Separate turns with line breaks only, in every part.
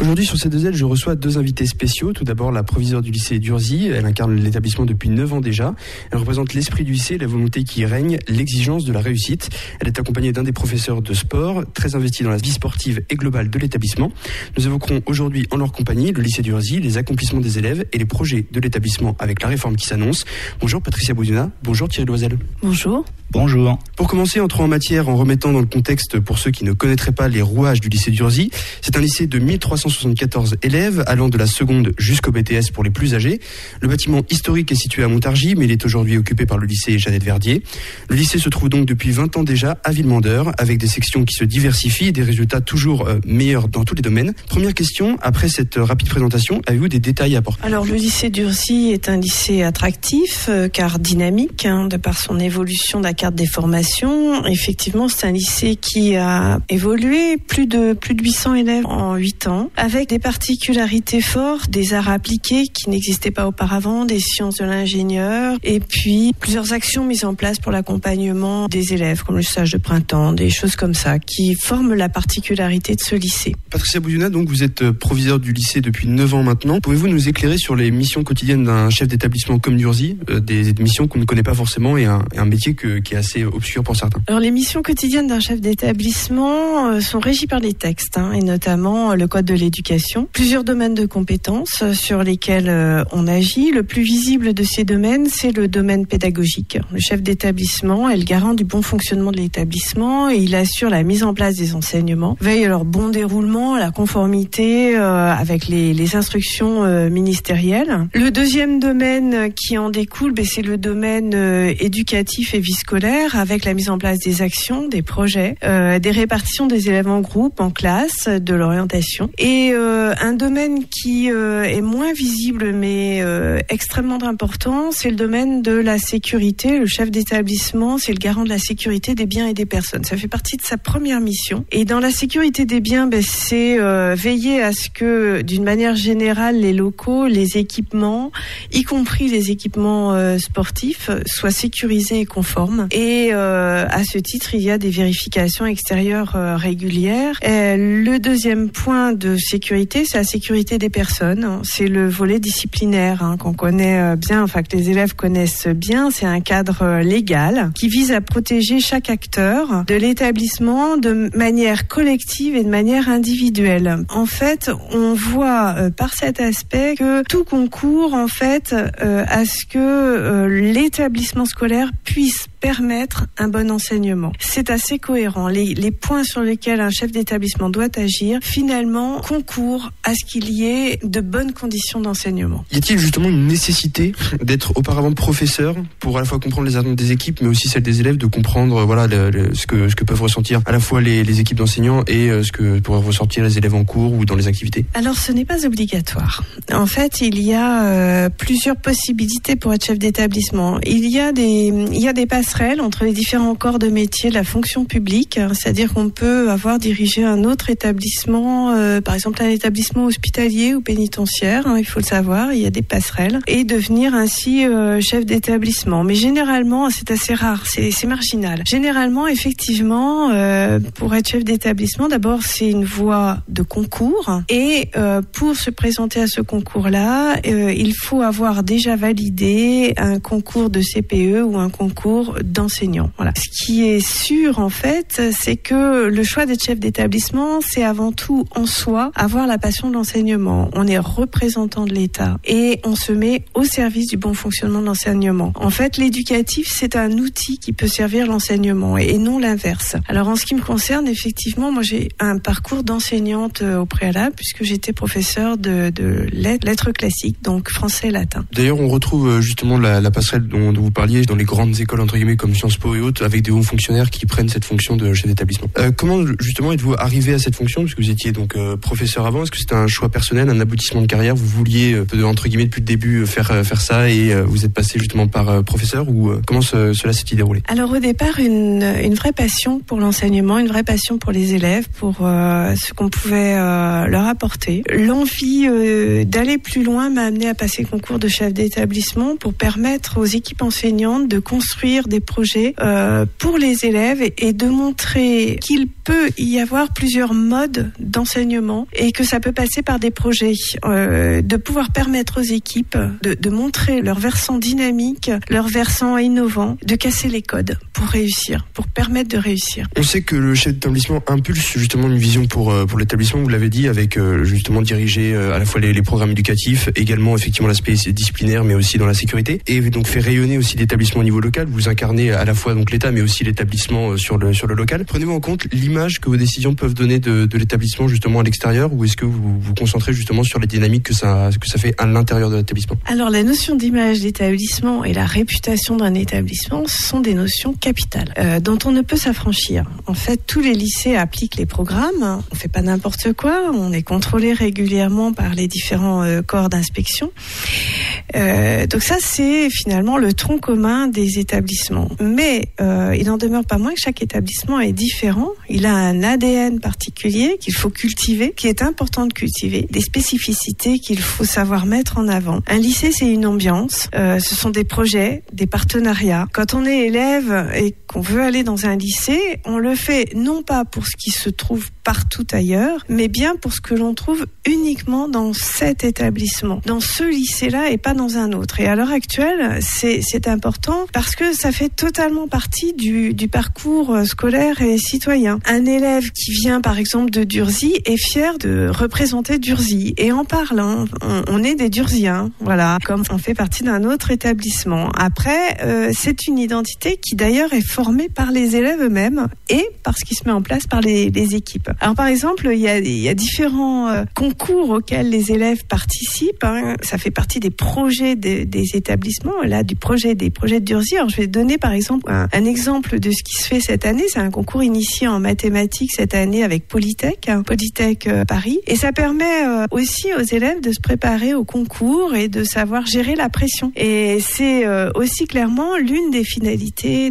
Aujourd'hui sur C2L, je reçois deux invités spéciaux. Tout d'abord la proviseure du lycée d'Urzy. Elle incarne l'établissement depuis 9 ans déjà. Elle représente l'esprit du lycée, la volonté qui y règne, l'exigence de la réussite. Elle est accompagnée d'un des professeurs de sport, très investi dans la vie sportive et globale de l'établissement. Nous évoquerons aujourd'hui en leur compagnie le lycée d'Urzy, les accomplissements des élèves et les projets de l'établissement avec la réforme qui s'annonce. Bonjour Patricia Bouzuna, bonjour Thierry Loisel.
Bonjour.
Bonjour.
Pour commencer, entrons en matière en remettant dans le contexte pour ceux qui ne connaîtraient pas les rouages du lycée d'Urzy. C'est un lycée de 1374 élèves allant de la seconde jusqu'au BTS pour les plus âgés. Le bâtiment historique est situé à Montargis, mais il est aujourd'hui occupé par le lycée Jeannette Verdier. Le lycée se trouve donc depuis 20 ans déjà à Villemandeur, avec des sections qui se diversifient et des résultats toujours meilleurs dans tous les domaines. Première question, après cette rapide présentation, avez-vous des détails à apporter ?
Alors le lycée d'Urzy est un lycée attractif, car dynamique, de par son évolution de la carte des formations. Effectivement, c'est un lycée qui a évolué, plus de 800 élèves en 8 ans, avec des particularités fortes, des arts appliqués qui n'existaient pas auparavant, des sciences de l'ingénieur, et puis plusieurs actions mises en place pour l'accompagnement des élèves, comme le stage de printemps, des choses comme ça, qui forment la particularité de ce lycée.
Patricia Bouzuna, donc vous êtes proviseure du lycée depuis 9 ans maintenant. Pouvez-vous nous éclairer sur les missions quotidiennes d'un chef d'établissement comme d'Urzy, des missions qu'on ne connaît pas forcément et un métier qui est assez obscur pour certains?
Alors les missions quotidiennes d'un chef d'établissement sont régies par des textes, et notamment le code de l'éducation. Plusieurs domaines de compétences sur lesquels on agit. Le plus visible de ces domaines, c'est le domaine pédagogique. Le chef d'établissement est le garant du bon fonctionnement de l'établissement et il assure la mise en place des enseignements, veille à leur bon déroulement, à la conformité avec les instructions ministérielles. Le deuxième domaine qui en découle, c'est le domaine éducatif et vie scolaire, avec la mise en place des actions, des projets, des répartitions des élèves en groupe, en classe, de l'orientation. Et un domaine qui est moins visible mais extrêmement important, c'est le domaine de la sécurité. Le chef d'établissement, c'est le garant de la sécurité des biens et des personnes. Ça fait partie de sa première mission. Et dans la sécurité des biens, c'est veiller à ce que, d'une manière générale, les locaux, les équipements, y compris les équipements sportifs, soient sécurisés et conformes. Et à ce titre, il y a des vérifications extérieures régulières. Le deuxième point de sécurité, c'est la sécurité des personnes. C'est le volet disciplinaire qu'on connaît bien, que les élèves connaissent bien. C'est un cadre légal qui vise à protéger chaque acteur de l'établissement de manière collective et de manière individuelle. En fait, on voit par cet aspect que tout concourt à ce que l'établissement scolaire puisse permettre un bon enseignement. C'est assez cohérent. Les points sur lesquels un chef d'établissement doit agir, finalement, concourent à ce qu'il y ait de bonnes conditions d'enseignement.
Y a-t-il justement une nécessité d'être auparavant professeur pour à la fois comprendre les attentes des équipes, mais aussi celles des élèves, de comprendre ce que peuvent ressentir à la fois les équipes d'enseignants et ce que pourraient ressentir les élèves en cours ou dans les activités? Alors,
ce n'est pas obligatoire. En fait, il y a plusieurs possibilités pour être chef d'établissement. Il y a des passerelles entre les différents corps de métier de la fonction publique, c'est-à-dire qu'on peut avoir dirigé un autre établissement, par exemple un établissement hospitalier ou pénitentiaire, il faut le savoir, il y a des passerelles, et devenir ainsi chef d'établissement. Mais généralement, c'est assez rare, c'est marginal. Généralement, effectivement, pour être chef d'établissement, d'abord c'est une voie de concours, et pour se présenter à ce concours-là, il faut avoir déjà validé un concours de CPE ou un concours d'enseignant. Voilà. Ce qui est sûr, en fait, c'est que le choix d'être chef d'établissement, c'est avant tout en soi avoir la passion de l'enseignement. On est représentant de l'État et on se met au service du bon fonctionnement de l'enseignement. En fait, l'éducatif, c'est un outil qui peut servir l'enseignement et non l'inverse. Alors, en ce qui me concerne, effectivement, moi, j'ai un parcours d'enseignante au préalable puisque j'étais professeure de lettres classiques, donc français et latin.
D'ailleurs, on retrouve justement la passerelle dont vous parliez dans les grandes écoles, entre guillemets, comme Sciences Po et autres, avec des hauts fonctionnaires qui prennent cette fonction de chef d'établissement. Comment justement êtes-vous arrivé à cette fonction, puisque vous étiez donc professeur avant? Est-ce que c'était un choix personnel, un aboutissement de carrière? Vous vouliez entre guillemets depuis le début faire ça et vous êtes passé justement par professeur, ou comment cela s'est-il déroulé?
Alors au départ, une vraie passion pour l'enseignement, une vraie passion pour les élèves, pour ce qu'on pouvait leur apporter. L'envie d'aller plus loin m'a amené à passer le concours de chef d'établissement pour permettre aux équipes enseignantes de construire des projet pour les élèves et de montrer qu'il peut y avoir plusieurs modes d'enseignement et que ça peut passer par des projets, de pouvoir permettre aux équipes de montrer leur versant dynamique, leur versant innovant, de casser les codes pour réussir, pour permettre de réussir.
On sait que le chef d'établissement impulse justement une vision pour l'établissement, vous l'avez dit, avec justement diriger à la fois les programmes éducatifs, également effectivement l'aspect disciplinaire, mais aussi dans la sécurité, et donc fait rayonner aussi l'établissement au niveau local. Vous incarnez à la fois donc l'État, mais aussi l'établissement sur le local. Prenez-vous en compte l'image que vos décisions peuvent donner de l'établissement justement à l'extérieur, ou est-ce que vous vous concentrez justement sur les dynamiques que ça fait à l'intérieur de l'établissement?
Alors la notion d'image d'établissement et la réputation d'un établissement sont des notions capitales dont on ne peut s'affranchir. En fait, tous les lycées appliquent les programmes. On fait pas n'importe quoi. On est contrôlé régulièrement par les différents corps d'inspection. Donc ça, c'est finalement le tronc commun des établissements. Mais il n'en demeure pas moins que chaque établissement est différent. Il a un ADN particulier qu'il faut cultiver, qui est important de cultiver, des spécificités qu'il faut savoir mettre en avant. Un lycée, c'est une ambiance. Ce sont des projets, des partenariats. Quand on est élève et qu'on veut aller dans un lycée, on le fait non pas pour ce qui se trouve partout ailleurs, mais bien pour ce que l'on trouve uniquement dans cet établissement, dans ce lycée-là et pas dans un autre. Et à l'heure actuelle, c'est important parce que ça fait totalement partie du parcours scolaire et citoyen. Un élève qui vient par exemple de Durzy est fier de représenter Durzy et en parle. On est des Durziens, voilà, comme on fait partie d'un autre établissement. Après, c'est une identité qui d'ailleurs est formée par les élèves eux-mêmes et par ce qui se met en place par les équipes. Alors par exemple, il y a différents concours auxquels les élèves participent. Ça fait partie des projets des établissements, là des projets de Durzy. Alors je vais donner par exemple un exemple de ce qui se fait cette année. C'est un concours initié en mathématiques cette année avec Polytech Paris. Et ça permet aussi aux élèves de se préparer au concours et de savoir gérer la pression. Et c'est aussi clairement l'une des finalités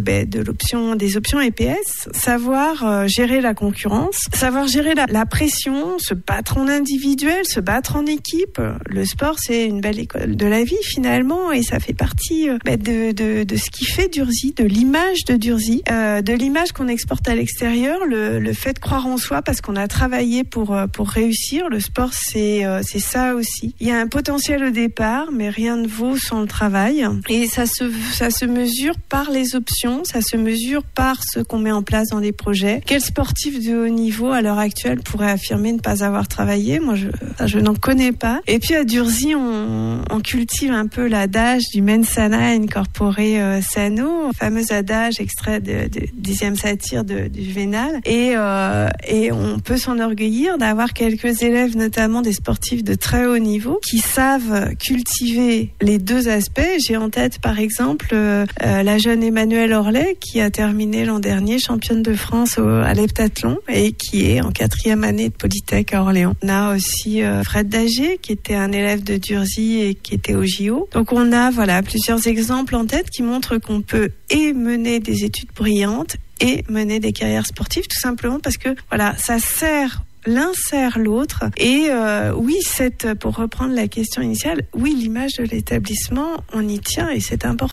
des options EPS, savoir gérer la concurrence, savoir gérer la pression, se battre en individuel, se battre en équipe. Le sport, c'est une belle école de la vie finalement et ça fait partie de ce qui fait Durzy, de l'image de Durzy, de l'image qu'on exporte à l'extérieur, le fait de croire en soi parce qu'on a travaillé pour réussir. Le sport, c'est ça aussi. Il y a un potentiel au départ, mais rien ne vaut sans le travail. Et ça se mesure par les options, ça se mesure par ce qu'on met en place dans les projets. Quel sportif de haut niveau à l'heure actuelle pourrait affirmer ne pas avoir travaillé? Moi, je n'en connais pas. Et puis à Durzy, on cultive un peu l'adage du mens sana incorpore sano, fameux adage extrait de 10e satire du Juvénal. Et on peut s'enorgueillir d'avoir quelques élèves, notamment des sportifs de très haut niveau, qui savent cultiver les deux aspects. J'ai en tête, par exemple, la jeune Emmanuelle Orlet, qui a terminé l'an dernier championne de France à l'heptathlon et qui est en 4e année de Polytech à Orléans. On a aussi Fred Dager, qui était un élève de Durzy et qui était au JO. Donc on a plusieurs exemples en tête qui montrent qu'on peut mener des études brillantes et mener des carrières sportives, tout simplement parce que ça sert. L'un sert l'autre. Et pour reprendre la question initiale, oui, l'image de l'établissement, on y tient et c'est important.